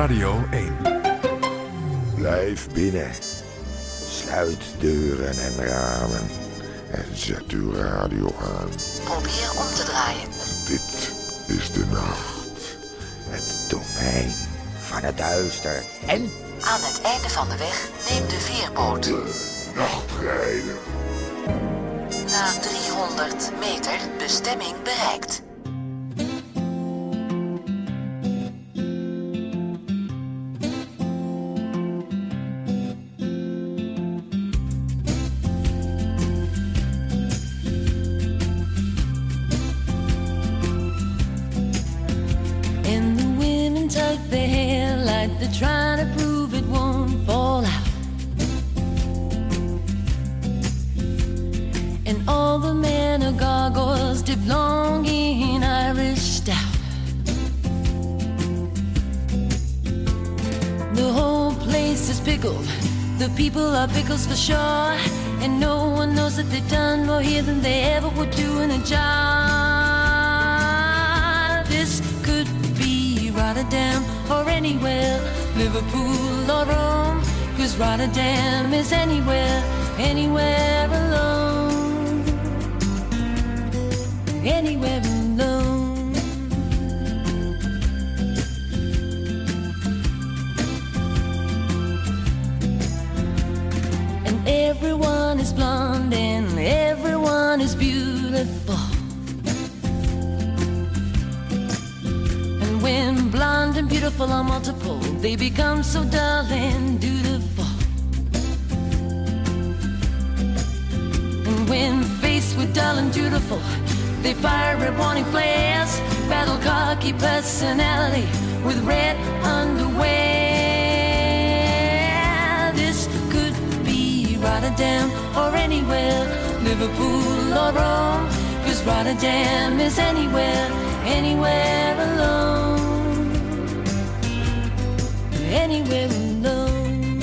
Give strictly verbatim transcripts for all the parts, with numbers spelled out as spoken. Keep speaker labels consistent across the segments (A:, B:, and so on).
A: Radio één.
B: Blijf binnen. Sluit deuren en ramen. En zet uw radio aan.
C: Probeer om te draaien.
B: Dit is de nacht. Het domein van het duister. En
C: aan het einde van de weg neem de veerboot.
B: De nachtrijder.
C: Na driehonderd meter bestemming bereikt.
D: Trying to prove it won't fall out. And all the men are gargoyles dip long in Irish stout. The whole place is pickled. The people are pickles for sure. And no one knows that they've done more here than they ever would do in a job. This could be Rotterdam or anywhere, Liverpool or Rome, 'cause Rotterdam is anywhere, anywhere alone, anywhere alone. And everyone is blonde and everyone is beautiful. When blonde and beautiful are multiple, they become so dull and dutiful. And when faced with dull and dutiful, they fire red warning flares, battle cocky personality with red underwear. This could be Rotterdam or anywhere, Liverpool or Rome, 'cause Rotterdam is anywhere, anywhere alone, anywhere alone.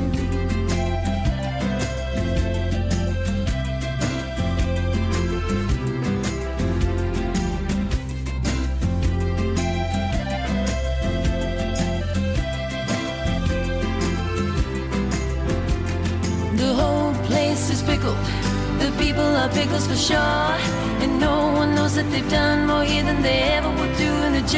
D: The whole place is pickled. The people are pickles for sure. And no one knows that they've done more here than they ever would do in a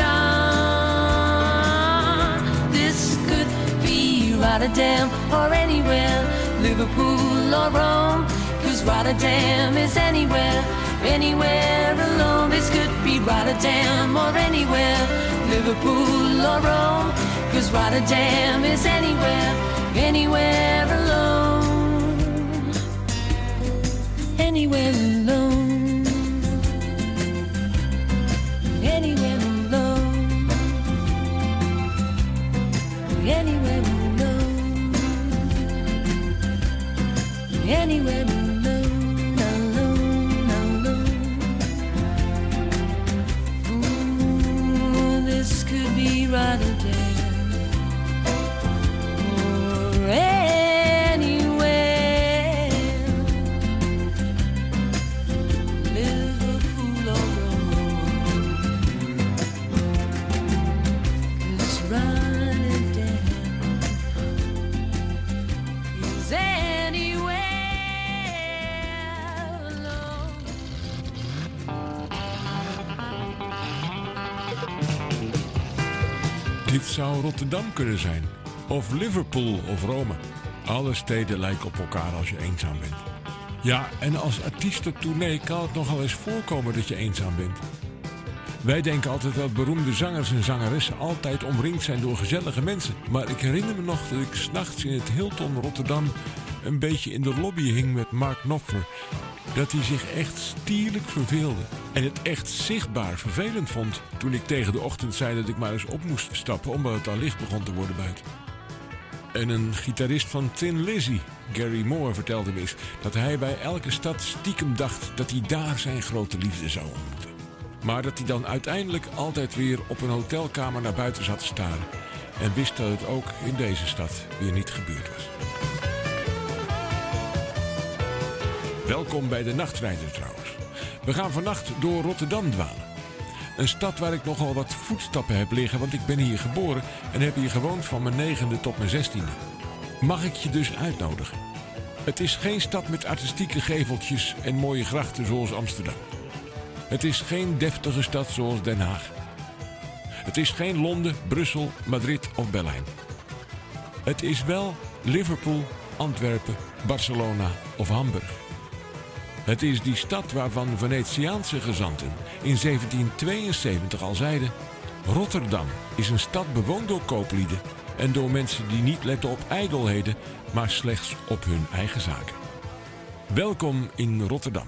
D: job. This could be Rotterdam or anywhere, Liverpool or Rome, 'cause Rotterdam is anywhere, anywhere alone. This could be Rotterdam or anywhere, Liverpool or Rome, 'cause Rotterdam is anywhere, anywhere alone, anywhere alone. Anywhere alone, anywhere alone, anywhere alone, alone, alone. Ooh, this could be Rotterdam or anywhere, Liverpool or
E: Dit zou Rotterdam kunnen zijn. Of Liverpool of Rome. Alle steden lijken op elkaar als je eenzaam bent. Ja, en als artiest op tournee kan het nogal eens voorkomen dat je eenzaam bent. Wij denken altijd dat beroemde zangers en zangeressen altijd omringd zijn door gezellige mensen. Maar ik herinner me nog dat ik 's nachts in het Hilton Rotterdam een beetje in de lobby hing met Mark Knopfler. Dat hij zich echt stierlijk verveelde. En het echt zichtbaar vervelend vond toen ik tegen de ochtend zei dat ik maar eens op moest stappen omdat het al licht begon te worden buiten. En een gitarist van Thin Lizzy, Gary Moore, vertelde me eens dat hij bij elke stad stiekem dacht dat hij daar zijn grote liefde zou ontmoeten. Maar dat hij dan uiteindelijk altijd weer op een hotelkamer naar buiten zat te staren. En wist dat het ook in deze stad weer niet gebeurd was. Welkom bij de Nachtrijder trouwens. We gaan vannacht door Rotterdam dwalen. Een stad waar ik nogal wat voetstappen heb liggen, want ik ben hier geboren en heb hier gewoond van mijn negende tot mijn zestiende. Mag ik je dus uitnodigen? Het is geen stad met artistieke geveltjes en mooie grachten zoals Amsterdam. Het is geen deftige stad zoals Den Haag. Het is geen Londen, Brussel, Madrid of Berlijn. Het is wel Liverpool, Antwerpen, Barcelona of Hamburg. Het is die stad waarvan Venetiaanse gezanten in zeventien tweeënzeventig al zeiden: Rotterdam is een stad bewoond door kooplieden en door mensen die niet letten op ijdelheden, maar slechts op hun eigen zaken. Welkom in Rotterdam.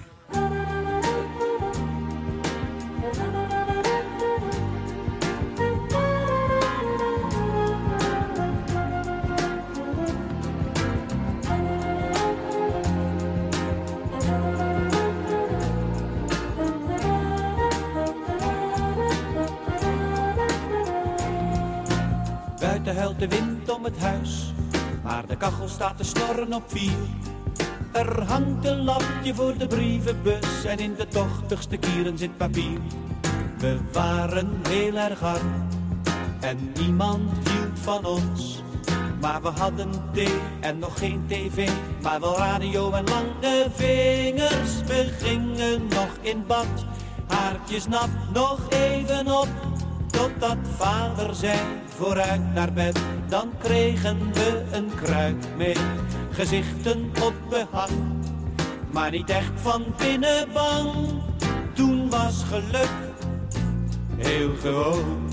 A: Buiten huilt de wind om het huis, maar de kachel staat te snorren op vier. Er hangt een lampje voor de brievenbus en in de tochtigste kieren zit papier. We waren heel erg arm en niemand hield van ons. Maar we hadden thee en nog geen tv, maar wel radio en lange vingers. We gingen nog in bad, haartjes nat, nog even op. Totdat vader zei, vooruit naar bed, dan kregen we een kruik mee. Gezichten op behang, maar niet echt van binnen bang. Toen was geluk heel gewoon.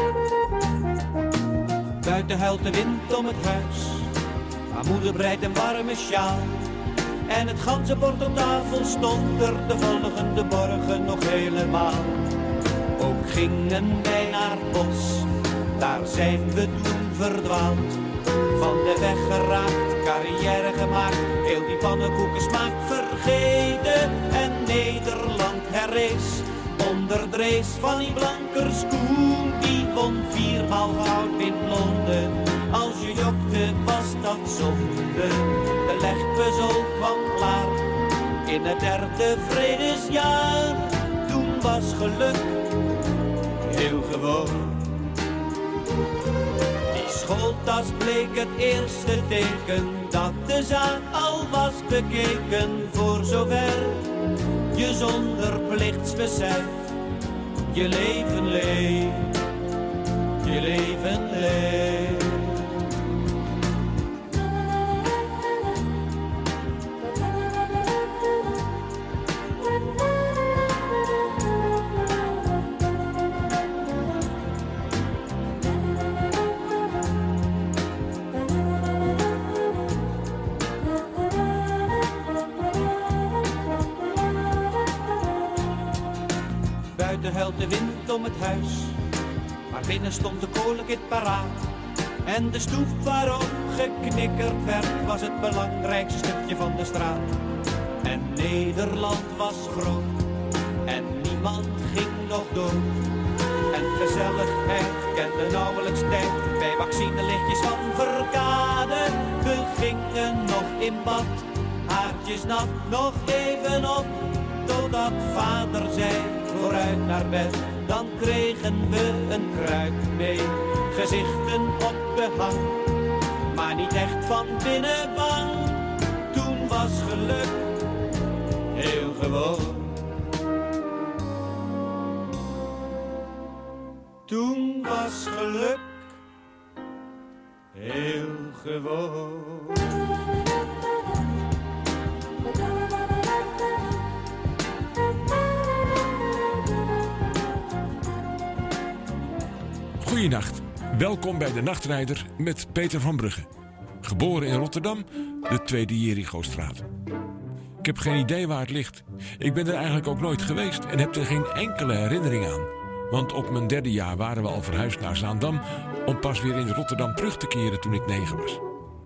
A: Buiten huilt de wind om het huis, maar moeder breidt een warme sjaal. En het ganzenbord op tafel stond er de volgende morgen nog helemaal. Ook gingen wij naar het bos, daar zijn we toen verdwaald. Van de weg geraakt, carrière gemaakt, heel die pannenkoekensmaak vergeten. En Nederland herrees, onder de race van die Blankerskoen. Die won viermaal goud in Londen, als je jokte was dat zonde. De legpuzzel kwam klaar, in het derde vredesjaar. Toen was geluk heel gewoon. Die schooltas bleek het eerste teken dat de zaak al was bekeken. Voor zover je zonder plichtsbesef je leven leeft, je leven leeft. Buiten huilt de wind om het huis, maar binnen stond de kolenkit paraat. En de stoep waarop geknikkerd werd, was het belangrijkste stukje van de straat. En Nederland was groot, en niemand ging nog dood. En gezelligheid kende nauwelijks tijd, bij vaccinelichtjes van Verkade. We gingen nog in bad, haartjes nat, nog even op. Totdat vader zei, vooruit naar bed, dan kregen we een kruik mee. Gezichten op behang, maar niet echt van binnen bang. Toen was geluk heel gewoon. Toen was geluk heel gewoon.
E: Goeienacht, welkom bij de Nachtrijder met Peter van Brugge. Geboren in Rotterdam, de Tweede Jerichostraat. Ik heb geen idee waar het ligt. Ik ben er eigenlijk ook nooit geweest en heb er geen enkele herinnering aan. Want op mijn derde jaar waren we al verhuisd naar Zaandam om pas weer in Rotterdam terug te keren toen ik negen was.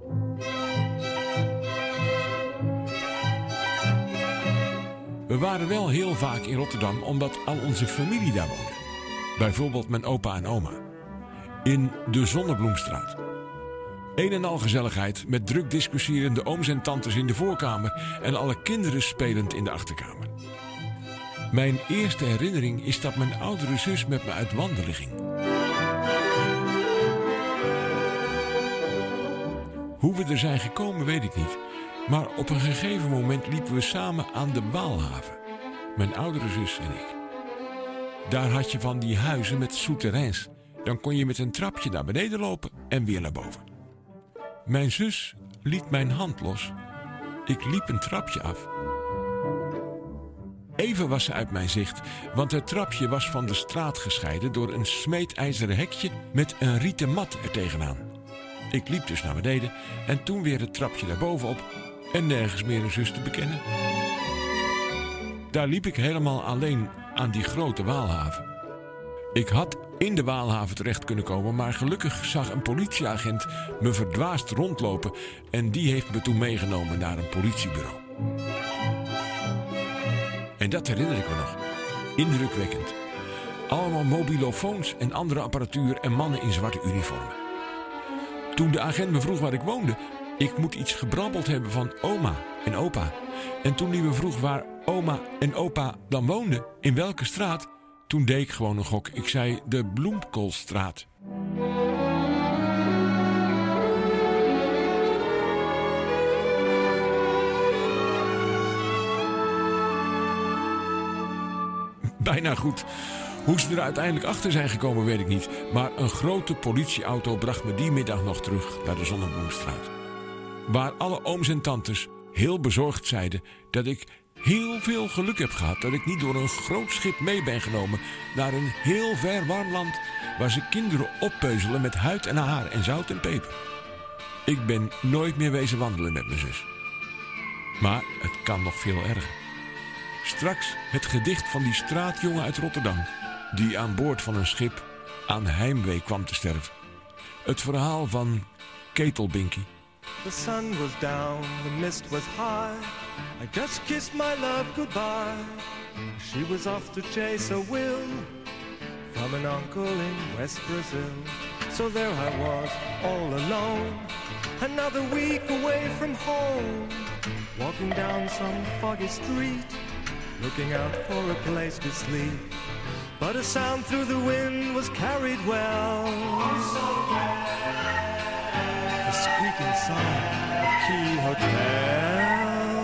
E: We waren wel heel vaak in Rotterdam omdat al onze familie daar woonde. Bijvoorbeeld mijn opa en oma. In de Zonnebloemstraat. Een en al gezelligheid met druk discussierende ooms en tantes in de voorkamer en alle kinderen spelend in de achterkamer. Mijn eerste herinnering is dat mijn oudere zus met me uit wandelen ging. Hoe we er zijn gekomen weet ik niet. Maar op een gegeven moment liepen we samen aan de Waalhaven. Mijn oudere zus en ik. Daar had je van die huizen met souterrains. Dan kon je met een trapje naar beneden lopen en weer naar boven. Mijn zus liet mijn hand los. Ik liep een trapje af. Even was ze uit mijn zicht, want het trapje was van de straat gescheiden door een smeedijzeren hekje met een rieten mat er tegenaan. Ik liep dus naar beneden en toen weer het trapje naar boven op en nergens meer een zus te bekennen. Daar liep ik helemaal alleen aan die grote Waalhaven. Ik had in de Waalhaven terecht kunnen komen, maar gelukkig zag een politieagent me verdwaasd rondlopen en die heeft me toen meegenomen naar een politiebureau. En dat herinner ik me nog. Indrukwekkend. Allemaal mobilofoons en andere apparatuur en mannen in zwarte uniformen. Toen de agent me vroeg waar ik woonde, ik moet iets gebrabbeld hebben van oma en opa. En toen hij me vroeg waar oma en opa dan woonden, in welke straat, toen deed ik gewoon een gok. Ik zei de Bloemkoolstraat. Bijna goed. Hoe ze er uiteindelijk achter zijn gekomen weet ik niet. Maar een grote politieauto bracht me die middag nog terug naar de Zonnebloemstraat. Waar alle ooms en tantes heel bezorgd zeiden dat ik heel veel geluk heb gehad dat ik niet door een groot schip mee ben genomen naar een heel ver warm land waar ze kinderen oppeuzelen met huid en haar en zout en peper. Ik ben nooit meer wezen wandelen met mijn zus. Maar het kan nog veel erger. Straks het gedicht van die straatjongen uit Rotterdam die aan boord van een schip aan heimwee kwam te sterven. Het verhaal van Ketelbinkie.
F: The sun was down, the mist was high. I just kissed my love goodbye. She was off to chase a will from an uncle in West Brazil. So there I was, all alone, another week away from home, walking down some foggy street, looking out for a place to sleep. But a sound through the wind was carried well, the squeaking sign of Key Hotel.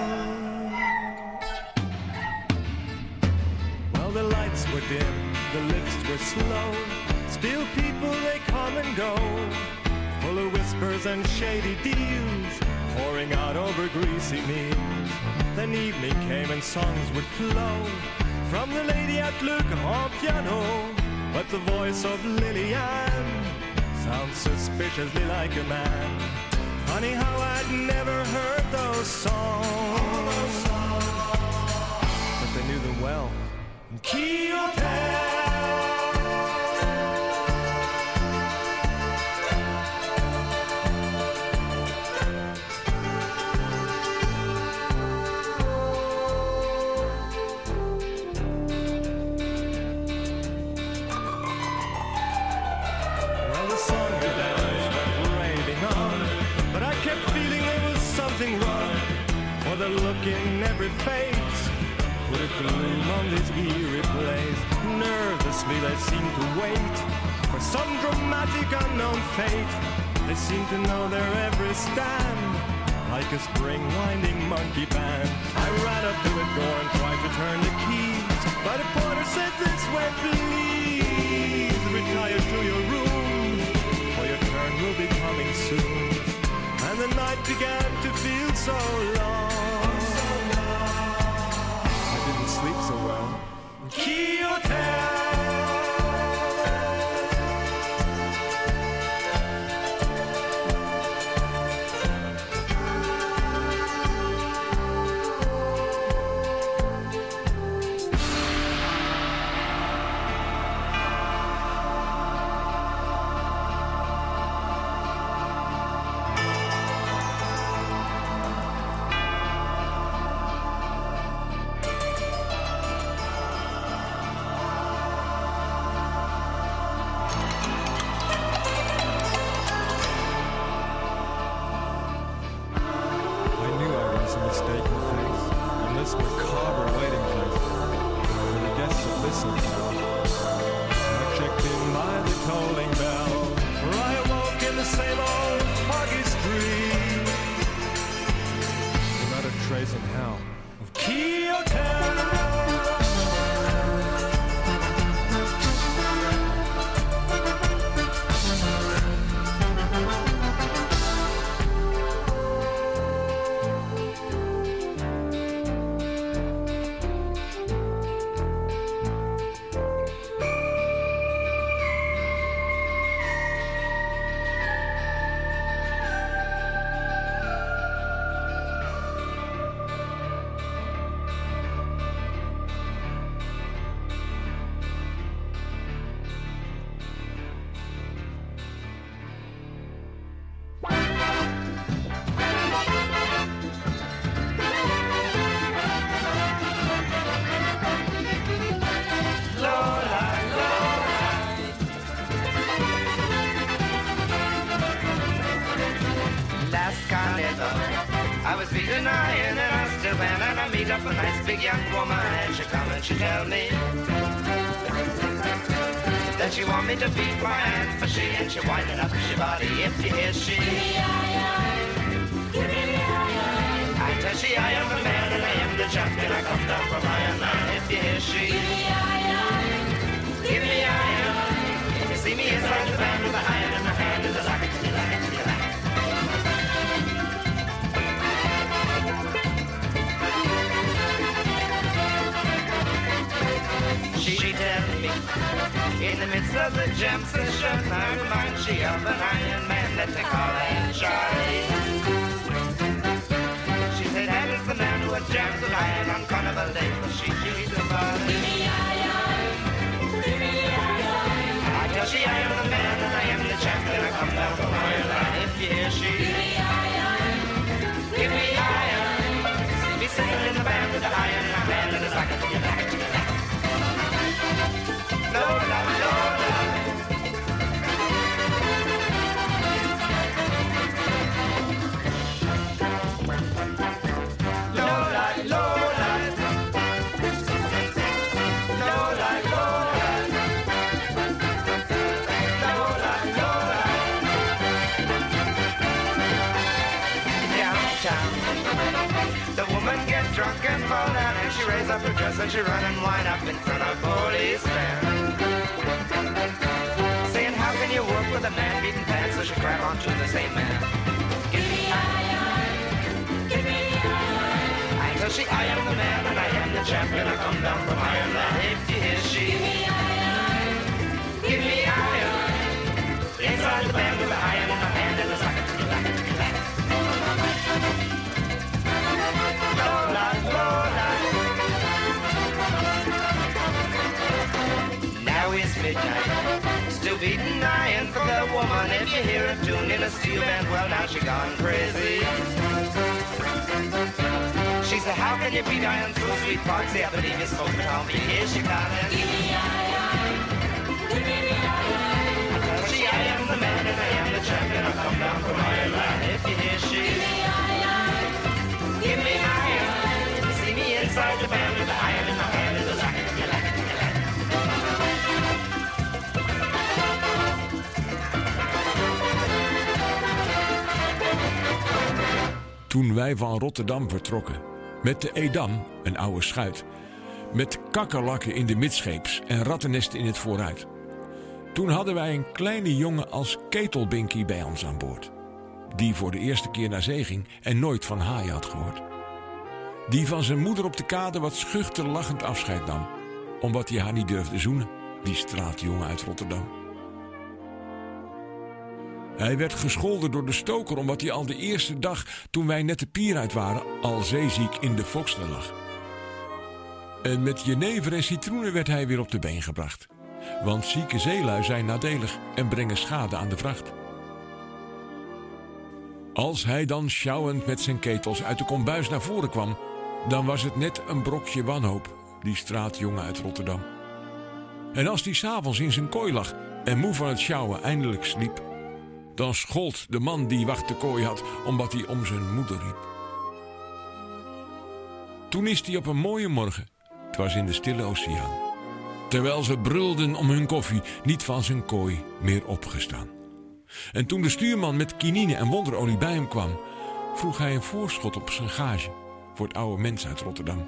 F: Well, the lights were dim, the lifts were slow, still people they come and go, full of whispers and shady deals, pouring out over greasy meals. Then evening came and songs would flow from the lady at Le Grand Piano, but the voice of Lillian sounds suspiciously like a man. Funny how I'd never heard those songs, but they knew them well. Key Hotel. Look in every face, put a gloom on this eerie place. Nervously they seem to wait for some dramatic unknown fate. They seem to know their every stand, like a spring winding monkey band. I ran up to the door and tried to turn the keys, but a porter said this way, please retire to your room, for your turn will be coming soon. And the night began to feel so long, sleep so well. Key Hotel. listen now. I checked in by the tolling bell, for I awoke in the same old foggy street. Not a trace in hell of Key Hotel.
G: I was beating iron and I still band, and I meet up a nice big young woman, and she come and she tell me that she want me to beat my hand for she, and she winding up she body if you hear she. Give me iron, give me iron. I tell she I am the man and I am the champion. I come down from Iron Man if you hear she. Give me iron, give me iron. If you see me inside the band with the iron in my hand, and the like it, you like it, you like it. She tell me, in the midst of the jam session, I remind she of an Iron Man that they call Iron Charlie. She said that is the man who had jams with iron on Carnival Day, but she she's the body. Give me iron, give me iron. I tell she I am the man and I am the champion. I come down from Iron Man if you hear she. Give me iron, give me iron. See me singing in the band with the iron in my hand and it's like a chicken, like a chicken, like a Lola, Lola. Lola, Lola. Lola, Lola. Lola, Lola. Downtown, the woman gets drunk and fall down, and she raise up her dress and she run and wind up in front of policemen. Saying, how can you work with a man beating pants? So she grab onto the same man. Give me iron, give me iron. I tell she I am the man and I am the champion. I come down from Iron Man if you hear she. Give me iron, give me iron. Inside the band with the iron in my hand and the socket to the lacket to the lacket. Lola, Lola. Now it's midnight, still beating iron for the woman. If you hear a tune in a steel band, well now she gone crazy. She said, how can you beat iron so sweet, Foxy? I believe you spoke to me. Here she comes. Give me iron, give me iron. I tell she I am the man and I am the champion. I come down from Iron Man if you hear she. Give me iron, give me iron. You see me inside the band with the iron in my hand and the like it, you like it, you like it.
E: Toen wij van Rotterdam vertrokken, met de Edam, een oude schuit, met kakkerlakken in de midscheeps en rattennesten in het vooruit. Toen hadden wij een kleine jongen als ketelbinkie bij ons aan boord, die voor de eerste keer naar zee ging en nooit van haaien had gehoord. Die van zijn moeder op de kade wat schuchter lachend afscheid nam, omdat hij haar niet durfde zoenen, die straatjongen uit Rotterdam. Hij werd gescholden door de stoker omdat hij al de eerste dag, toen wij net de pier uit waren, al zeeziek in de Fokstel lag. En met jenever en citroenen werd hij weer op de been gebracht. Want zieke zeelui zijn nadelig en brengen schade aan de vracht. Als hij dan sjouwend met zijn ketels uit de kombuis naar voren kwam, dan was het net een brokje wanhoop, die straatjongen uit Rotterdam. En als hij 's avonds in zijn kooi lag en moe van het sjouwen eindelijk sliep, dan schold de man die wacht de kooi had, omdat hij om zijn moeder riep. Toen is hij op een mooie morgen, het was in de stille oceaan, terwijl ze brulden om hun koffie, niet van zijn kooi meer opgestaan. En toen de stuurman met kinine en wonderolie bij hem kwam, vroeg hij een voorschot op zijn gage voor het oude mens uit Rotterdam.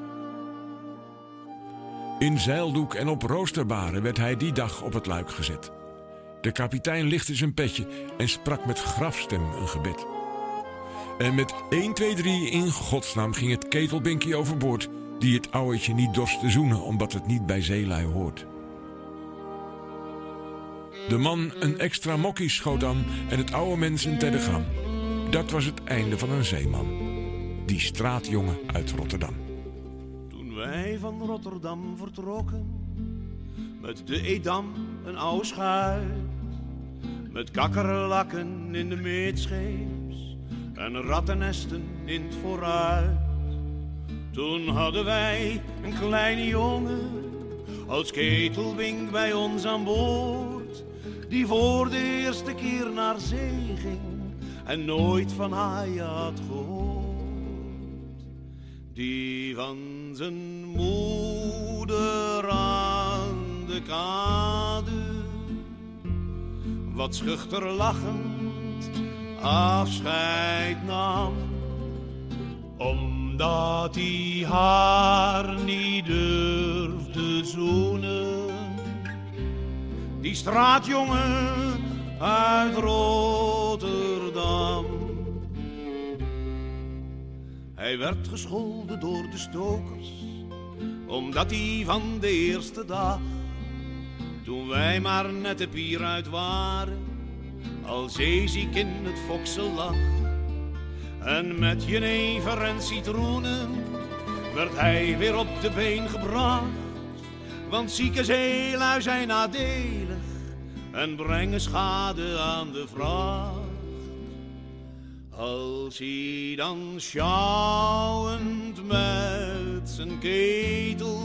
E: In zeildoek en op roosterbaren werd hij die dag op het luik gezet. De kapitein lichtte zijn petje en sprak met grafstem een gebed. En met één, twee, drie in godsnaam ging het ketelbinkie overboord, die het ouwetje niet dorst te zoenen, omdat het niet bij zeelui hoort. De man een extra mokkie schoot aan en het oude mens een telegram. Dat was het einde van een zeeman. Die straatjongen uit Rotterdam.
H: Toen wij van Rotterdam vertrokken, met de Edam een oude schuit, met kakkerlakken in de midscheeps en rattennesten in het vooruit. Toen hadden wij een kleine jongen als ketelbink bij ons aan boord, die voor de eerste keer naar zee ging en nooit van haaien had gehoord. Die van zijn moeder aan de kade wat schuchter lachend afscheid nam, omdat hij haar niet durfde zoenen. Die straatjongen uit Rotterdam. Hij werd gescholden door de stokers, omdat hij van de eerste dag, toen wij maar net de pier uit waren, al zeeziek in het foksel lag. En met jenever en citroenen werd hij weer op de been gebracht, want zieke zeelui zijn nadelig en brengen schade aan de vracht. Als hij dan sjouwend met zijn ketels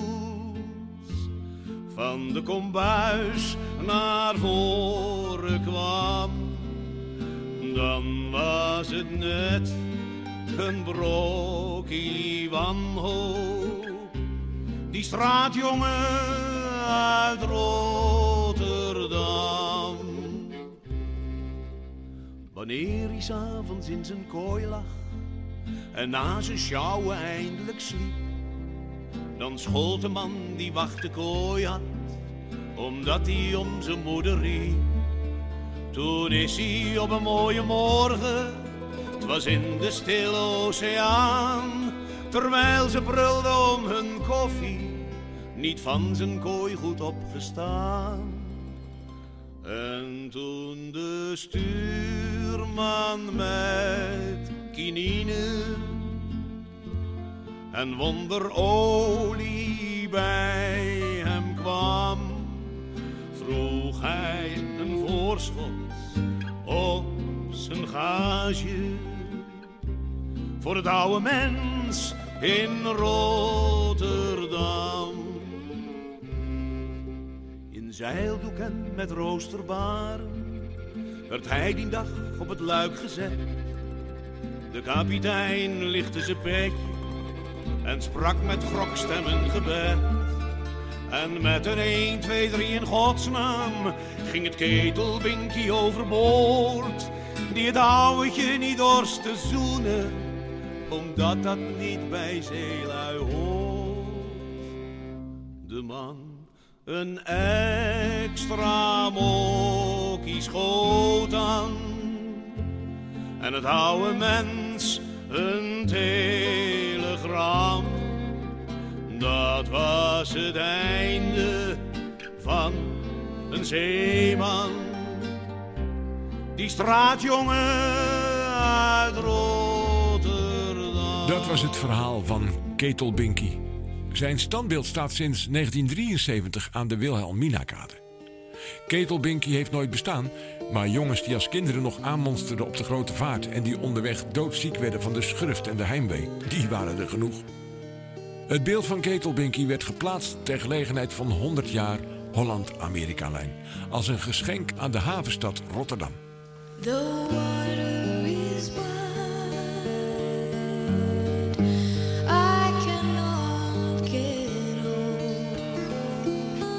H: van de kombuis naar voren kwam, dan was het net een brokkie wanhoop. Die straatjongen uit Rotterdam. Wanneer hij 's avonds in zijn kooi lag en na zijn sjouwen eindelijk sliep, dan schold de man die wacht de kooi had, omdat hij om zijn moeder riep. Toen is hij op een mooie morgen, het was in de stille oceaan, terwijl ze brulden om hun koffie, niet van zijn kooi goed opgestaan. En toen de stuurman met kinine en wonderolie bij hem kwam, vroeg hij een voorschot op zijn gage voor het oude mens in Rotterdam. In zeildoek en met roosterbaren werd hij die dag op het luik gezet. De kapitein lichtte zijn petje en sprak met grokstem een gebed. En met een een, twee, drie in godsnaam ging het ketelbinkie overboord, die het ouwetje niet dorst te zoenen, omdat dat niet bij zeelui hoort. De man een extra mokkie schoot aan en het oude mens een telegram. Dat was het einde van een zeeman. Die straatjongen uit Rotterdam.
E: Dat was het verhaal van Ketelbinkie. Zijn standbeeld staat sinds negentien drieënzeventig aan de Wilhelminakade. Ketelbinkie heeft nooit bestaan, maar jongens die als kinderen nog aanmonsterden op de grote vaart en die onderweg doodziek werden van de schurft en de heimwee, die waren er genoeg. Het beeld van Ketelbinkie werd geplaatst ter gelegenheid van honderd jaar Holland-Amerika-lijn, als een geschenk aan de havenstad Rotterdam.
D: The water is wide, I cannot get on.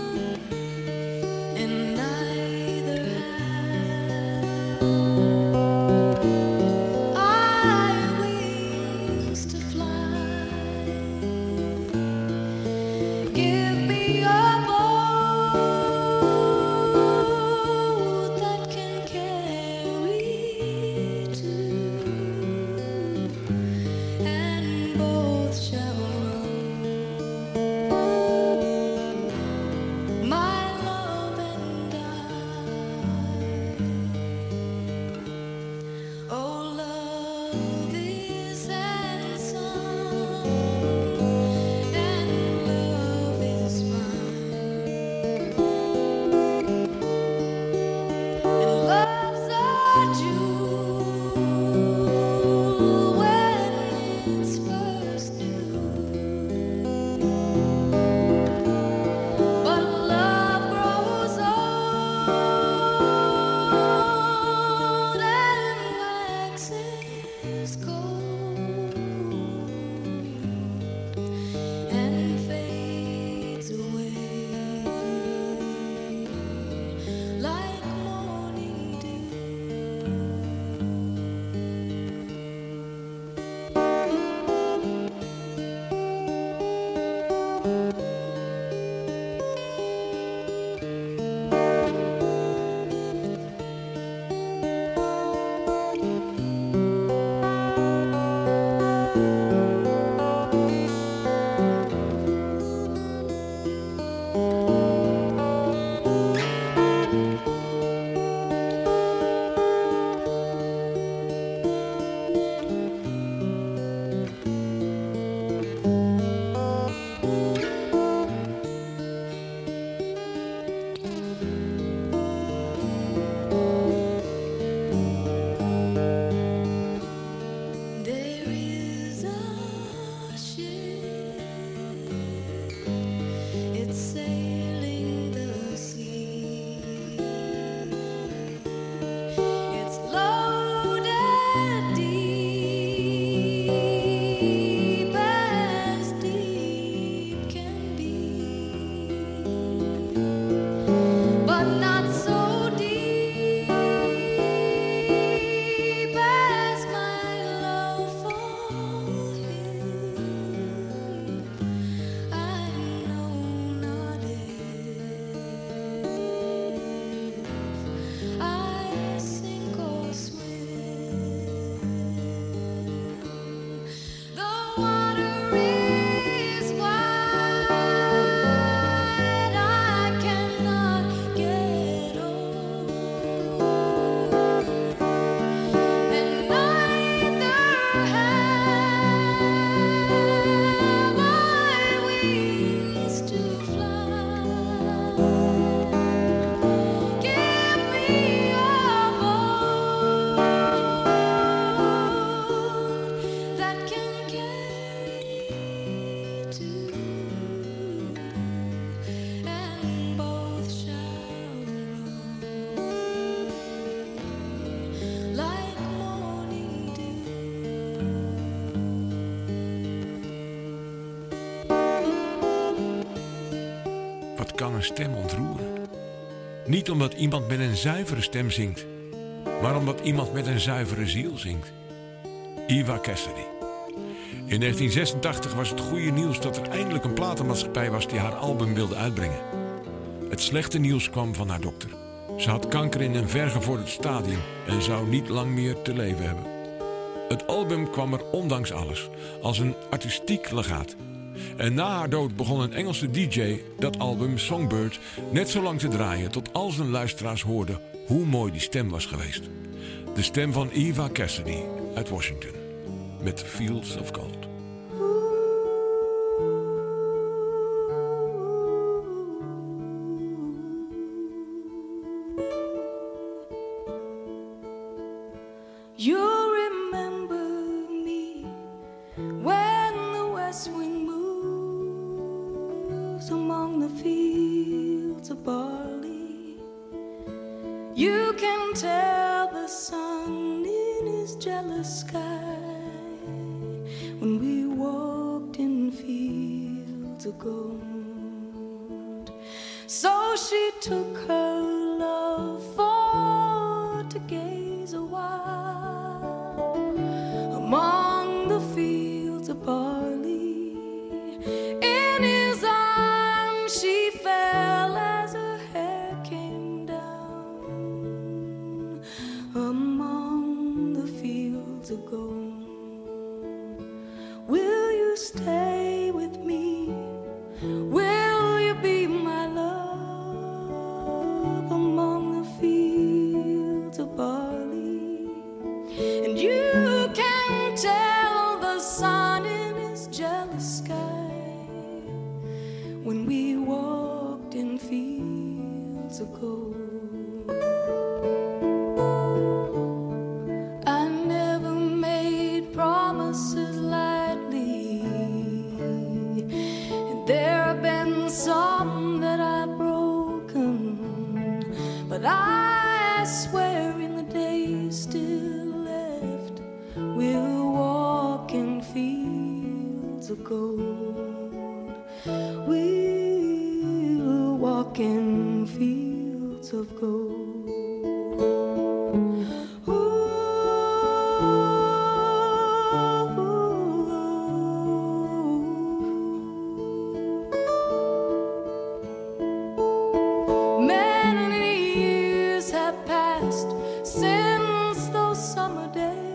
E: kan een stem ontroeren. Niet omdat iemand met een zuivere stem zingt, maar omdat iemand met een zuivere ziel zingt. Eva Cassidy. In negentien zesentachtig was het goede nieuws dat er eindelijk een platenmaatschappij was die haar album wilde uitbrengen. Het slechte nieuws kwam van haar dokter. Ze had kanker in een vergevorderd stadium en zou niet lang meer te leven hebben. Het album kwam er ondanks alles, als een artistiek legaat. En na haar dood begon een Engelse D J dat album Songbird net zo lang te draaien tot al zijn luisteraars hoorden hoe mooi die stem was geweest. De stem van Eva Cassidy uit Washington met Fields of Gold.
D: You remember me when the west wind moves among the fields of barley. You can tell the sun in his jealous sky when we walked in fields of gold. So she took her love for to gaze a while among the fields of barley. In his arms she fell as her hair came down among the fields of gold. Will you stay with me? Will you be my love among the fields of barley? And you can tell the sun in his jealous sky when we walked in fields of gold. I never made promises lightly, and there have been some that I've broken, but I swear in the days still left we'll walk in fields of gold. We'll walk in fields of gold. Many years have passed since those summer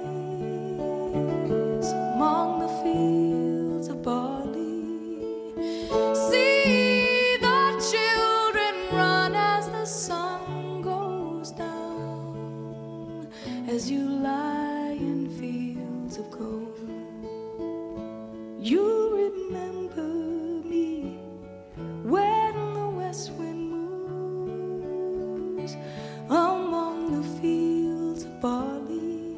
D: days among the fields of barley. See the children run as the sun goes down, as you lie in fields of gold. You remember me when the west wind moves among the fields of barley.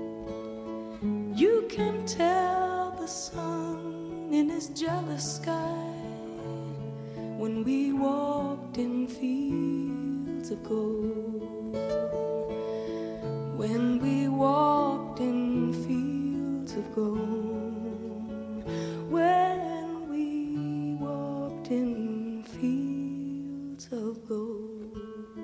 D: You can tell the sun in his jealous sky when we walked in fields of gold. When we walked in fields of gold. When we walked in fields of gold.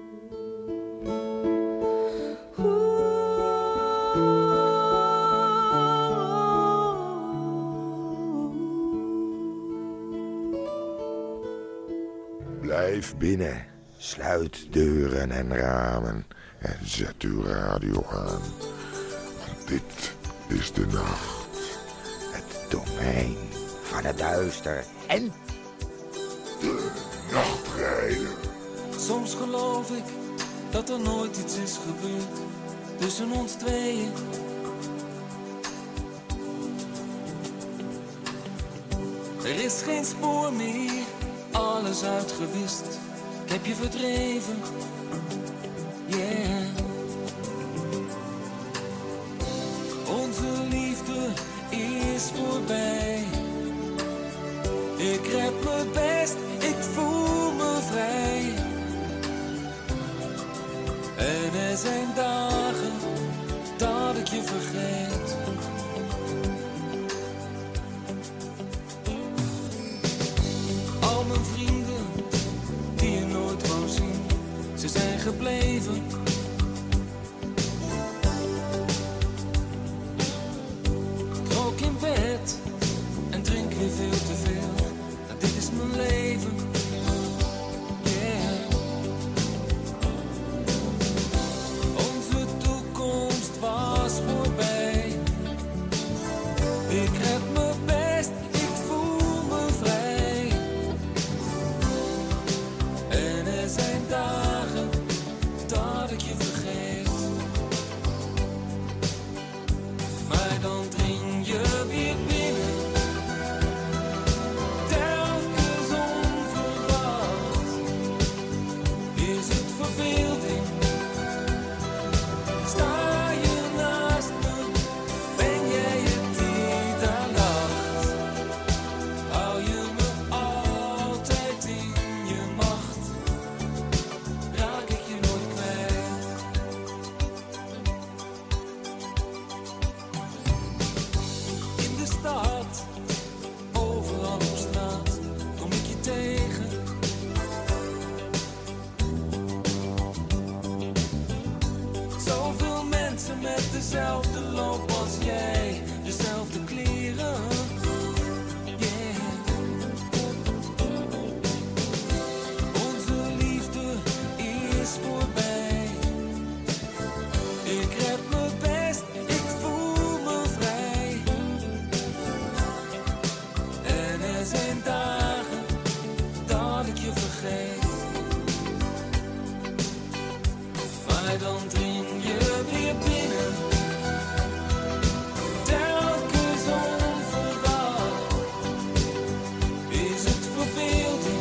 B: Blijf binnen, sluit deuren en ramen en zet uw radio aan. Want dit is de nacht, het domein van het duister en de nachtrijder.
I: Soms geloof ik dat er nooit iets is gebeurd tussen ons tweeën. Er is geen spoor meer, alles uitgewist. Ik heb je verdreven, yeah. Onze liefde is voorbij. Ik red me best, ik voel me vrij. En er zijn dagen dat ik je vergeet. Al mijn vrienden gebleven. Ik rook in bed en drink weer veel te veel. Nou, dit is mijn leven. Yeah. Onze toekomst was voorbij. Ik heb mijn best, ik voel me vrij. En er zijn dagen dat ik je vergeet. Maar dan dring je weer binnen. Telkens onverwacht. Is het verbeelding? Sta je naast me? Ben jij het die daar lacht? Hou je me altijd in je macht? Raak ik je nooit kwijt? In de stad, overal op straat, kom ik je tegen. Zoveel mensen met dezelfde loop als jij, dezelfde kleren. Yeah. Onze liefde is voorbij. Ik red me best, ik voel me vrij. En er zijn dagen dat ik je vergeet. Maar dan dring je weer binnen. Telkens onverwacht. Is het verbeelding?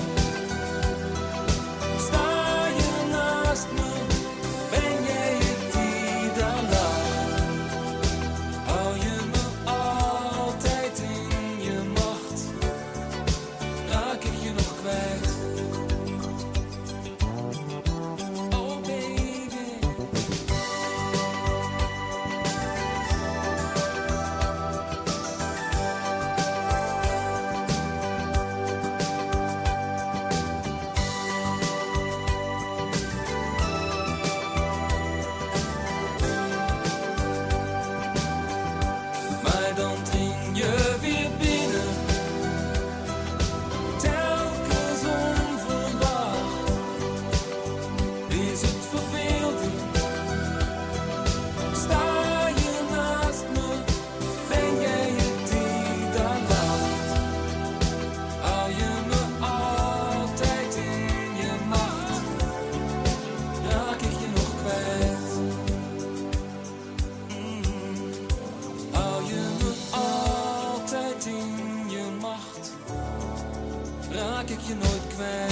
I: Sta je naast me? Ben jij het die daar lacht? Hou je me altijd in je macht? Raak ik je nog kwijt? Oh baby. Maar dan dring je weer binnen. Telkens onverwacht. Is het verbeelding? Sta je naast me? Ben jij het die daar lacht? Hou je me altijd in je macht? Raak ik je nog kwijt? Mm. Hou je me altijd in je macht? Raak ik je nooit kwijt?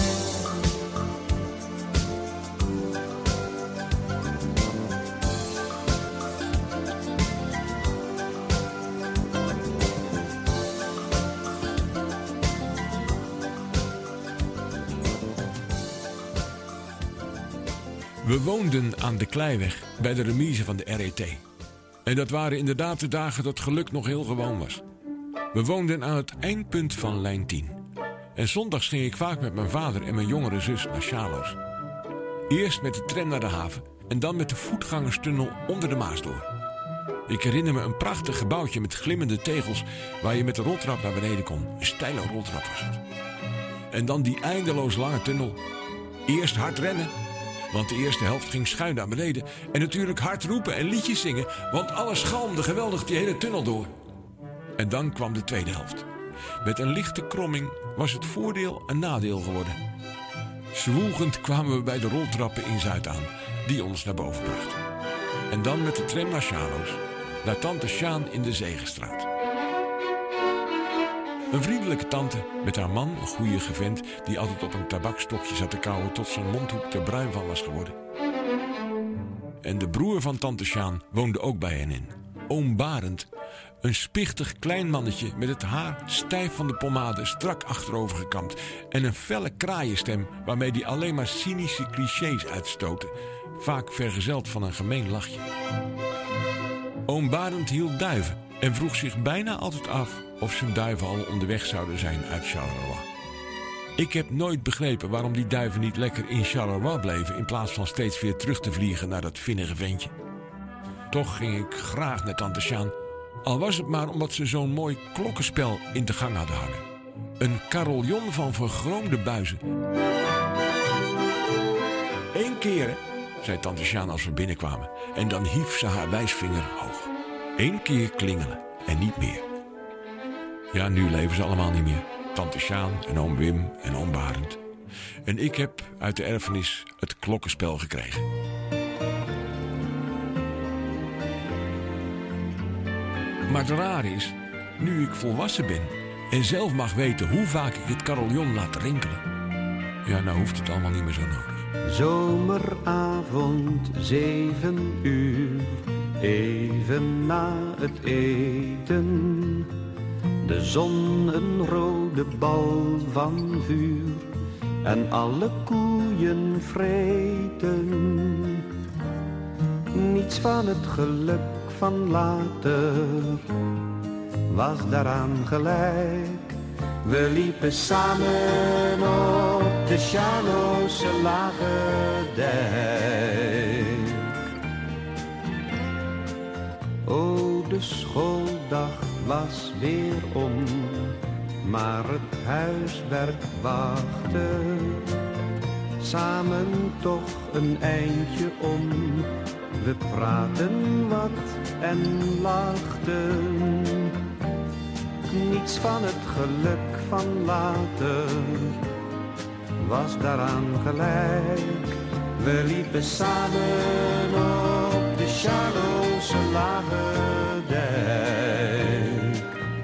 E: We woonden aan de Kleiweg bij de remise van de R E T. En dat waren inderdaad de dagen dat geluk nog heel gewoon was. We woonden aan het eindpunt van lijn tien. En zondags ging ik vaak met mijn vader en mijn jongere zus naar Sjaloos. Eerst met de tram naar de haven en dan met de voetgangerstunnel onder de Maas door. Ik herinner me een prachtig gebouwtje met glimmende tegels waar je met de roltrap naar beneden kon. Een steile roltrap was het. En dan die eindeloos lange tunnel. Eerst hard rennen, want de eerste helft ging schuin naar beneden. En natuurlijk hard roepen en liedjes zingen, want alles galmde geweldig die hele tunnel door. En dan kwam de tweede helft. Met een lichte kromming was het voordeel een nadeel geworden. Zwoegend kwamen we bij de roltrappen in Zuid aan, die ons naar boven brachten. En dan met de tram naar Sjaloos, naar tante Sjaan in de Zegenstraat. Een vriendelijke tante met haar man, een goeie vent die altijd op een tabakstokje zat te kauwen tot zijn mondhoek er bruin van was geworden. En de broer van tante Sjaan woonde ook bij hen in. Oom Barend, een spichtig klein mannetje met het haar stijf van de pommade strak achterover gekamd en een felle kraaienstem waarmee hij alleen maar cynische clichés uitstootte, vaak vergezeld van een gemeen lachje. Oom Barend hield duiven en vroeg zich bijna altijd af of zijn duiven al onderweg zouden zijn uit Charleroi. Ik heb nooit begrepen waarom die duiven niet lekker in Charleroi bleven in plaats van steeds weer terug te vliegen naar dat vinnige ventje. Toch ging ik graag naar tante Sjaan, al was het maar omdat ze zo'n mooi klokkenspel in de gang hadden hangen. Een carillon van vergroomde buizen. Eén keer, hè, zei tante Sjaan als we binnenkwamen. En dan hief ze haar wijsvinger hoog. Eén keer klingelen en niet meer. Ja, nu leven ze allemaal niet meer. Tante Sjaan en oom Wim en oom Barend. En ik heb uit de erfenis het klokkenspel gekregen. Maar het raar is, nu ik volwassen ben en zelf mag weten hoe vaak ik het carillon laat rinkelen. Ja, nou hoeft het allemaal niet meer zo nodig.
J: Zomeravond, zeven uur, even na het eten. De zon een rode bal van vuur en alle koeien vreten. Niets van het geluk van later was daaraan gelijk. We liepen samen op de Sjaalose lage dijk. O, de schooldag was weer om, maar het huiswerk wachtte. Samen toch een eindje om, we praten wat en lachten. Niets van het geluk van later was daaraan gelijk. We liepen samen op de Sjaalose lage dijk.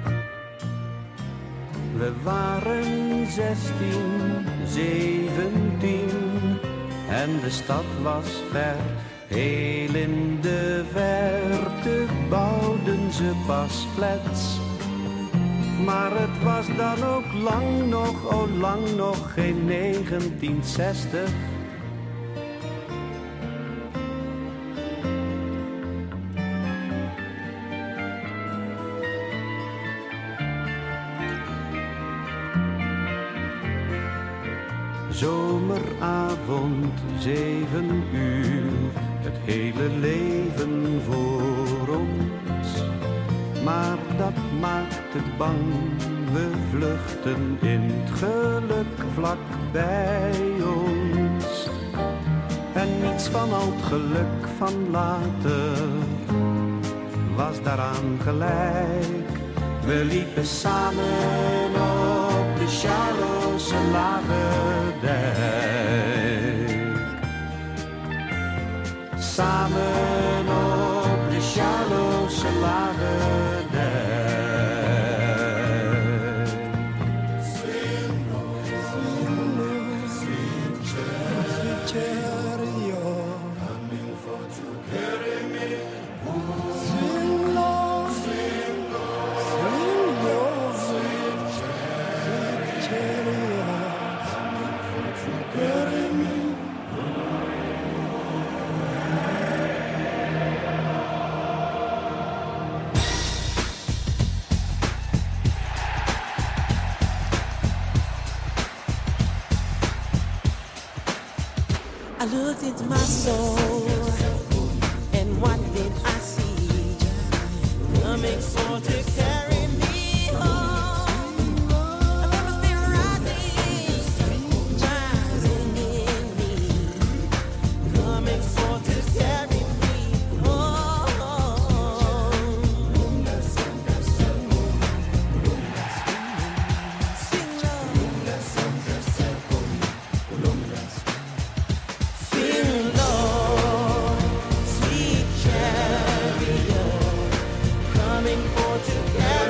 J: We waren zestien, zeventien en de stad was ver. Heel in de verte bouwden ze pas flats. Maar het was dan ook lang nog, oh lang nog geen negentien zestig. Zomeravond, zeven uur, het hele leven voor ons. Maar dat maakte bang, we vluchten in het geluk vlak bij ons. En niets van al het geluk van later was daaraan gelijk. We liepen samen op de Sjaalose lage dijk. Samen op de Sjaalose lage dijk. Swing low, swing low, sweet chariot, coming for to carry me. Swing low, swing low, swing low, sweet chariot, coming for to carry me.
K: I looked into my soul, and what did I see? Coming for to carry me home. A river still rising, rising in me. Coming for to carry me home. Swing low, sweet chariot, coming for to carry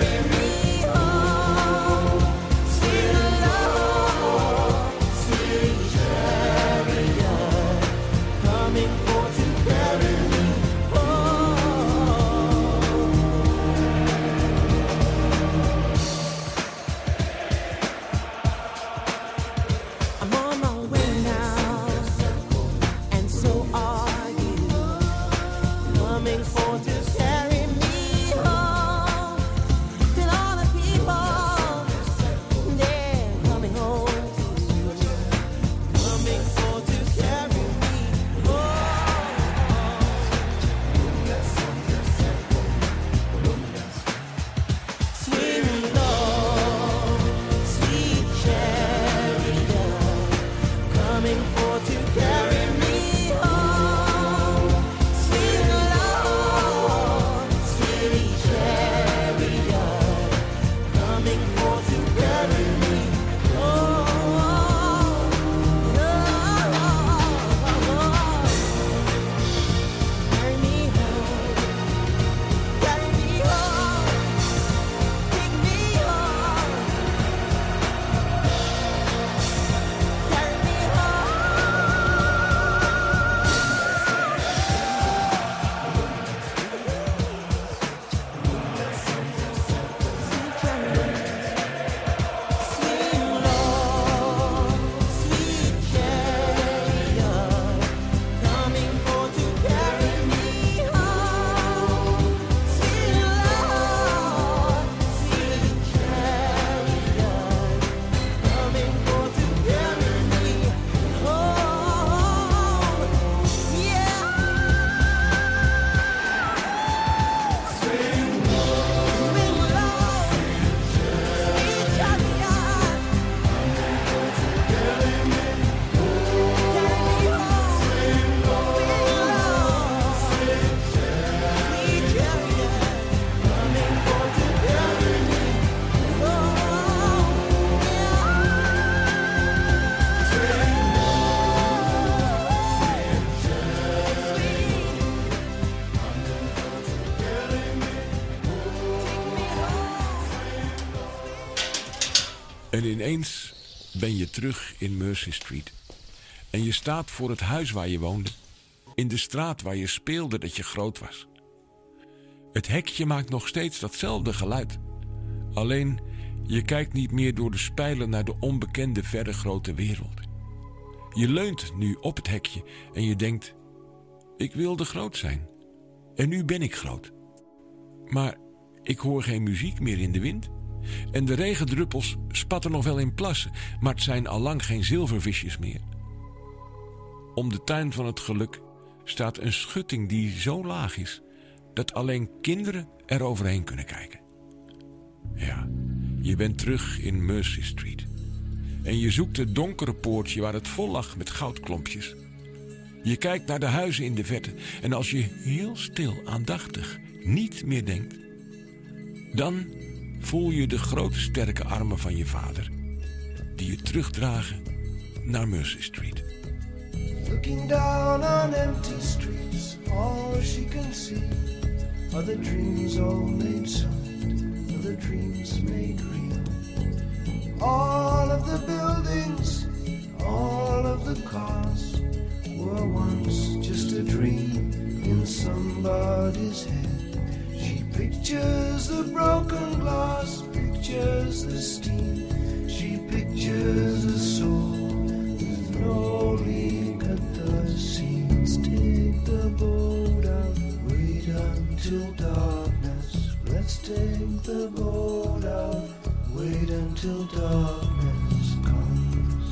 E: En ineens ben je terug in Mersey Street. En je staat voor het huis waar je woonde. In de straat waar je speelde dat je groot was. Het hekje maakt nog steeds datzelfde geluid. Alleen, je kijkt niet meer door de spijlen naar de onbekende verre grote wereld. Je leunt nu op het hekje en je denkt... Ik wilde groot zijn. En nu ben ik groot. Maar ik hoor geen muziek meer in de wind. En de regendruppels spatten nog wel in plassen, maar het zijn allang geen zilvervisjes meer. Om de tuin van het geluk staat een schutting die zo laag is dat alleen kinderen er overheen kunnen kijken. Ja, je bent terug in Mersey Street. En je zoekt het donkere poortje waar het vol lag met goudklompjes. Je kijkt naar de huizen in de verte en als je heel stil, aandachtig, niet meer denkt, dan voel je de grote sterke armen van je vader die je terugdragen naar Mersey Street.
L: Looking down on empty streets, all she can see are the dreams all made solid, are the dreams made real. All of the buildings, all of the cars were once just a dream in somebody's head. She pictures the broken glass, pictures the steam. She pictures a soul with no leak at the seams. Take the boat out, wait until darkness. Let's take the boat out, wait until darkness comes.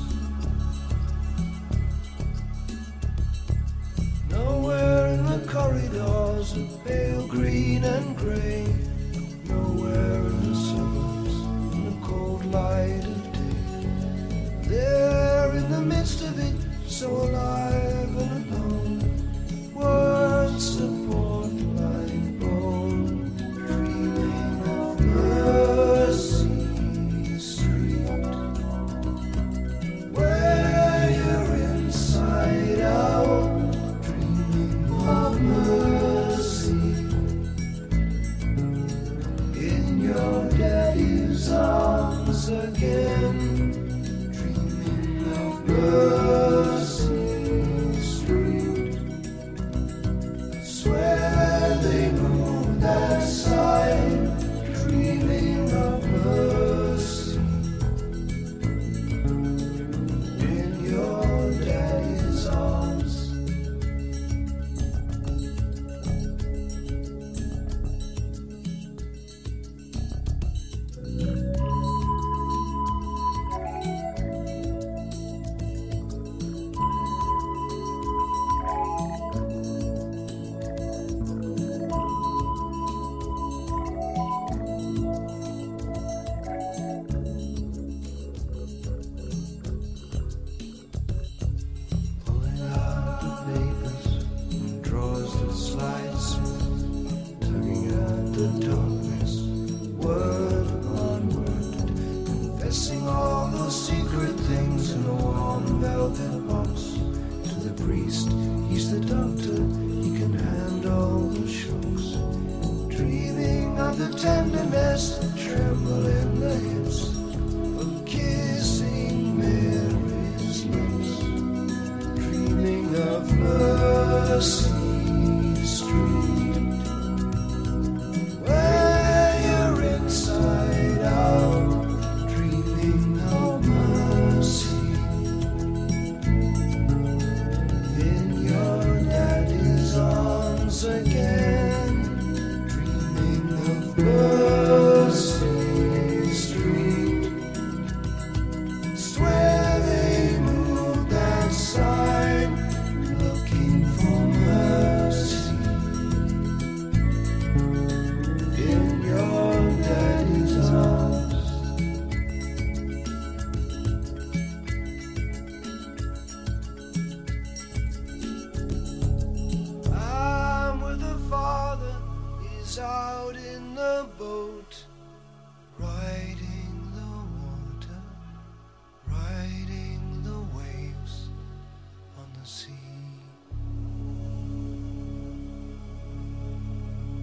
L: Nowhere in the corridors of pale green and grey. Nowhere in the suburbs in the cold light of day. There in the midst of it, so alive and alone, words support like bone, dreaming of Mersey Street, where you're inside out. Of mercy in your daddy's arms again, dreaming of Mersey Street. Swear they moved that side, dreaming of mercy in your daddy's arms.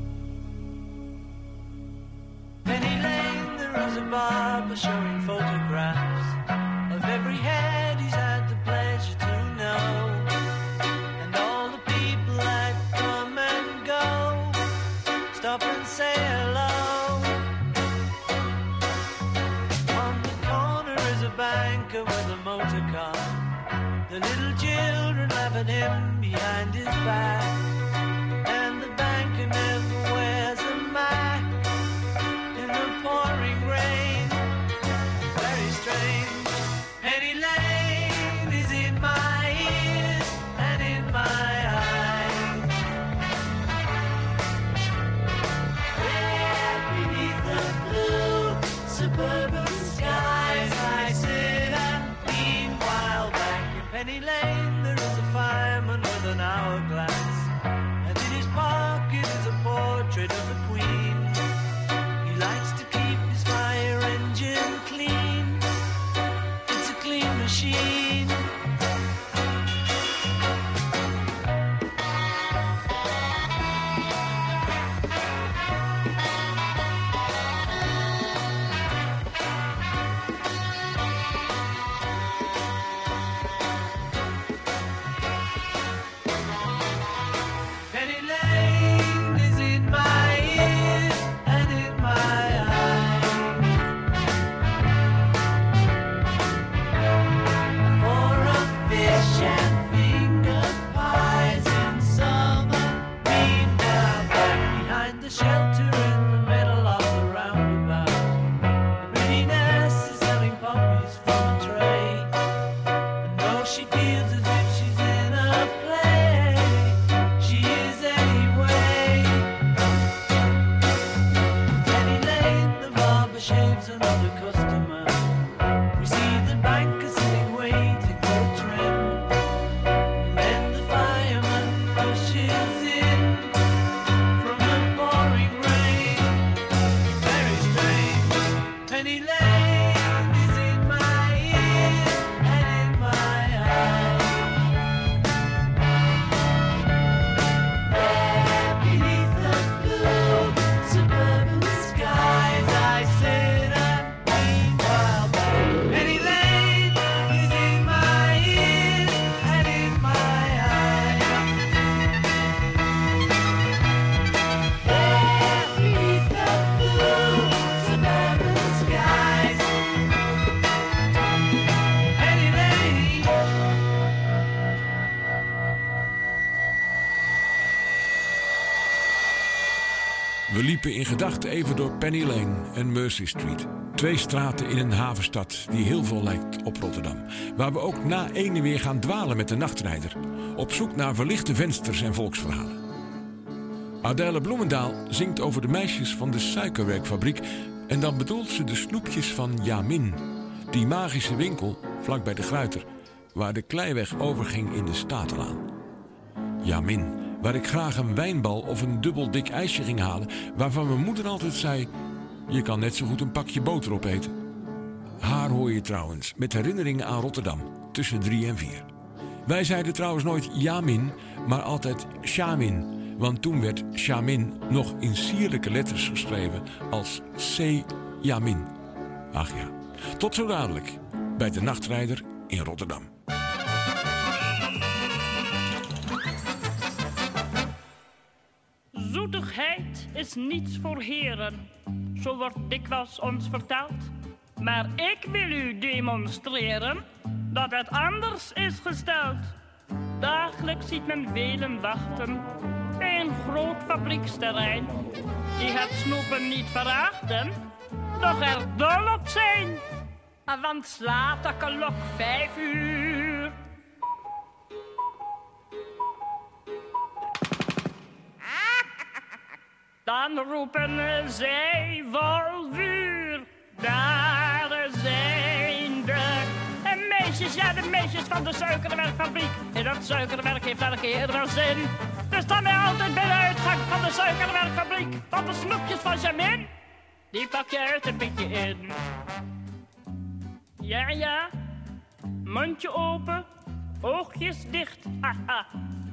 M: Showing photographs photographs of every head he's had the pleasure to know, and all the people that come and go, stop and say hello. On the corner is a banker with a motor car, the little children laugh at him behind his back, and the banker never wears a mask in the pouring rain. Very strange. Penny Lane is in my ears and in my eyes. There beneath the blue suburban skies, I sit and lean while back in Penny Lane there is a fireman with an hourglass, and in his pocket is a portrait of the Queen. He likes to keep his fire engine clean. It's a clean machine. Penny Lane is in my ears and in my eyes. For a fish and finger pies in summer, meanwhile back behind the shelter in the middle of the roundabout, the prettiness is selling poppies from a tray, and though she feels as if she's in a play, she is anyway. Penny Lane, the barber shaves another customer. We see the banker sitting waiting for a trim, and then the fireman pushes in from the pouring rain. Very strange. Penny Lane is in my ears and in my eyes. There beneath the blue suburban skies, I sit and lean while back. Penny Lane is in my ears and in my eyes. There beneath the blue suburban skies, Penny Lane.
E: We liepen in gedachten even door Penny Lane en Mersey Street. Twee straten in een havenstad die heel veel lijkt op Rotterdam. Waar we ook na ene weer gaan dwalen met de nachtrijder. Op zoek naar verlichte vensters en volksverhalen. Adèle Bloemendaal zingt over de meisjes van de suikerwerkfabriek. En dan bedoelt ze de snoepjes van Jamin. Die magische winkel vlak bij de Gruiter. Waar de Kleiweg overging in de Statenlaan. Jamin, waar ik graag een wijnbal of een dubbel dik ijsje ging halen, waarvan mijn moeder altijd zei: je kan net zo goed een pakje boter opeten. Haar hoor je trouwens met herinneringen aan Rotterdam tussen drie en vier. Wij zeiden trouwens nooit Jamin, maar altijd Shamin, want toen werd Shamin nog in sierlijke letters geschreven als C. Jamin. Ach ja, tot zo dadelijk bij de Nachtrijder in Rotterdam.
N: Zoetigheid is niets voor heren, zo wordt dikwijls ons verteld. Maar ik wil u demonstreren dat het anders is gesteld. Dagelijks ziet men velen wachten bij een groot fabrieksterrein. Die het snoepen niet verachten, doch er dol op zijn. Want slaat de klok vijf uur. Dan roepen zij vol vuur. Daar zijn de meisjes, ja de meisjes van de suikerwerkfabriek. En dat suikerwerk heeft elke keer wel zin. Dus staan wij altijd bij de uitgang van de suikerwerkfabriek. Want de snoepjes van Jamin, die pak je uit een beetje in. Ja, ja, mondje open, oogjes dicht, haha.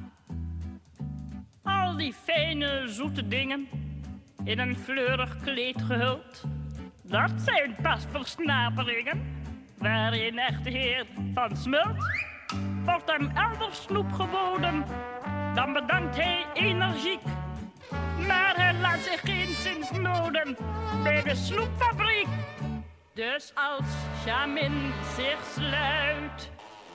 N: Al die fijne, zoete dingen, in een fleurig kleed gehuld. Dat zijn pas versnaperingen. waar hij een echte heer van smult. Wordt hem elders snoep geboden, dan bedankt hij energiek. Maar hij laat zich geen zins noden bij de snoepfabriek. Dus als Jamin zich sluit,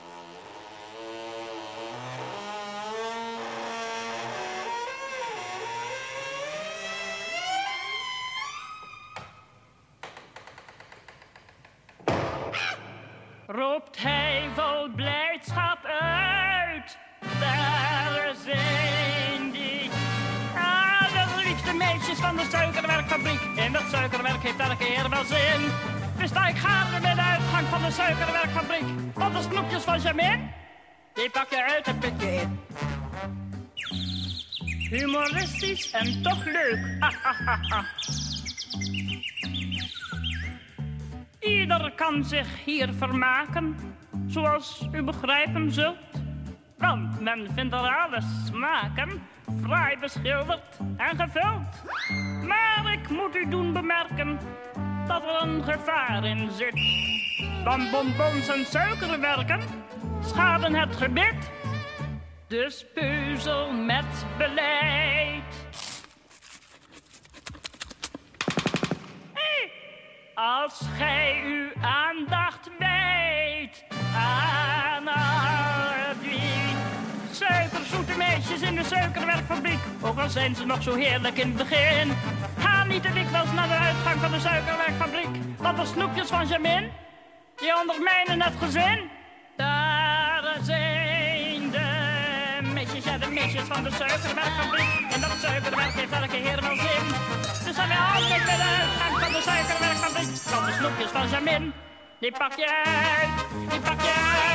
N: roept hij vol blijdschap uit. Daar zijn die, ah, de liefste meisjes van de suikerwerkfabriek. In dat suikerwerk heeft elke heer wel zin. Dus sta ik gaarne bij de uitgang van de suikerwerkfabriek. Want de snoepjes van Jamin, die pak je uit en pik je in. Humoristisch en toch leuk. Ha, ha, ha, ha. Ieder kan zich hier vermaken, zoals u begrijpen zult. Want men vindt er alle smaken fraai beschilderd en gevuld. Maar ik moet u doen bemerken dat er een gevaar in zit. Want bonbons en suikerwerken schaden het gebit. Dus peuzel met beleid. Als gij uw aandacht wijdt aan al die suikerzoete meisjes in de suikerwerkfabriek, ook al zijn ze nog zo heerlijk in het begin, ga niet te dikwijls naar de uitgang van de suikerwerkfabriek, want de snoepjes van Jamin, die ondermijnen het gezin. Daar zijn de meisjes, ja de meisjes van de suikerwerkfabriek, en dat suikerwerk heeft elke heer wel zin. Dus zijn we altijd bij de uitgang van de suikerwerkfabriek. Van de snoepjes van Jamin, die pak je uit, die pak je uit.